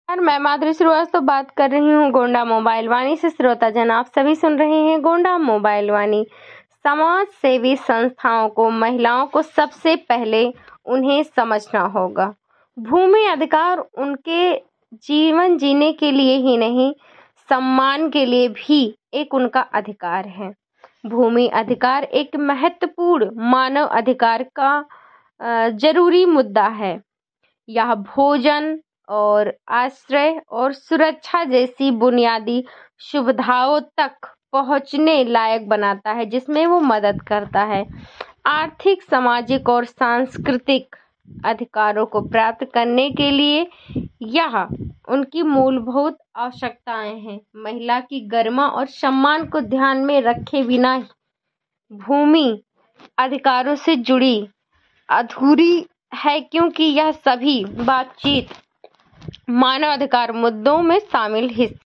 यार मैं माधुरी श्रीवास्तव बात कर रही हूँ गोंडा मोबाइल वाणी से। श्रोता जन आप सभी सुन रहे हैं गोंडा मोबाइल वाणी। समाज सेवी संस्थाओं को, महिलाओं को सबसे पहले उन्हें समझना होगा। भूमि अधिकार उनके जीवन जीने के लिए ही नहीं, सम्मान के लिए भी एक उनका अधिकार है। भूमि अधिकार एक महत्वपूर्ण मानव अधिकार का जरूरी मुद्दा है। यह भोजन और आश्रय और सुरक्षा जैसी बुनियादी सुविधाओं तक पहुंचने लायक बनाता है, जिसमें वो मदद करता है। आर्थिक, सामाजिक और सांस्कृतिक अधिकारों को प्राप्त करने के लिए यह उनकी मूलभूत आवश्यकताएं हैं। महिला की गरिमा और सम्मान को ध्यान में रखे बिना ही भूमि अधिकारों से जुड़ी अधूरी है, क्योंकि यह सभी बातचीत मानवाधिकार मुद्दों में शामिल हिस्सा